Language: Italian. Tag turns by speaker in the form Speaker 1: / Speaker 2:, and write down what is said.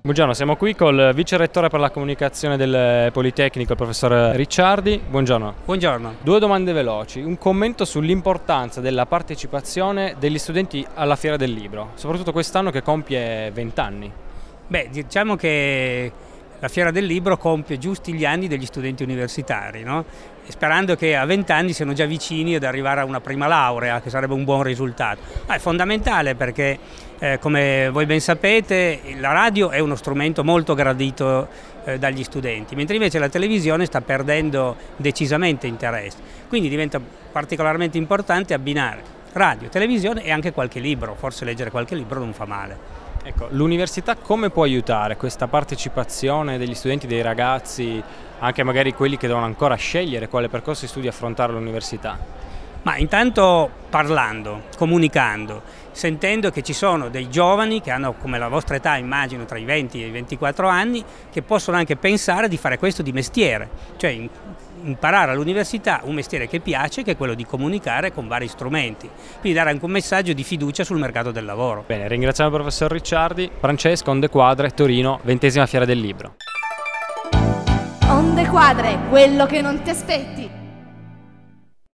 Speaker 1: Buongiorno, siamo qui col vice rettore per la comunicazione del Politecnico, il professor Ricciardi. Buongiorno.
Speaker 2: Buongiorno.
Speaker 1: Due domande veloci. Un commento sull'importanza della partecipazione degli studenti alla Fiera del Libro, soprattutto quest'anno che compie 20 anni.
Speaker 2: Diciamo che la Fiera del Libro compie giusti gli anni degli studenti universitari, no? E sperando che a 20 anni siano già vicini ad arrivare a una prima laurea, che sarebbe un buon risultato. È fondamentale perché, come voi ben sapete, la radio è uno strumento molto gradito dagli studenti, mentre invece la televisione sta perdendo decisamente interesse. Quindi diventa particolarmente importante abbinare radio, televisione e anche qualche libro. Forse leggere qualche libro non fa male.
Speaker 1: Ecco, l'università come può aiutare questa partecipazione degli studenti, dei ragazzi, anche magari quelli che devono ancora scegliere quale percorso di studi affrontare all'università?
Speaker 2: Ma intanto parlando, comunicando, sentendo che ci sono dei giovani che hanno come la vostra età, immagino tra i 20 e i 24 anni, che possono anche pensare di fare questo di mestiere, cioè imparare all'università un mestiere che piace, che è quello di comunicare con vari strumenti, quindi dare anche un messaggio di fiducia sul mercato del lavoro.
Speaker 1: Bene, ringraziamo il professor Ricciardi. Francesco, Onde Quadre, Torino, 20ª Fiera del Libro.
Speaker 3: Onde Quadre, quello che non ti aspetti.